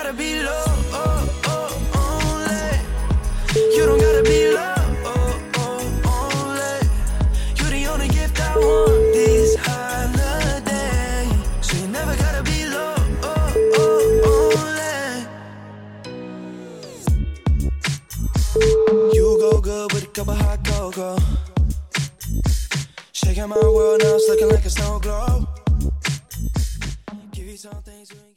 gotta be low, only. You don't gotta be low, only. You're the only gift I want this holiday. So you never gotta be low, only. You go good with a cup of hot cocoa. Shaking my world now, it's looking like a snow globe. Give you some things you ain't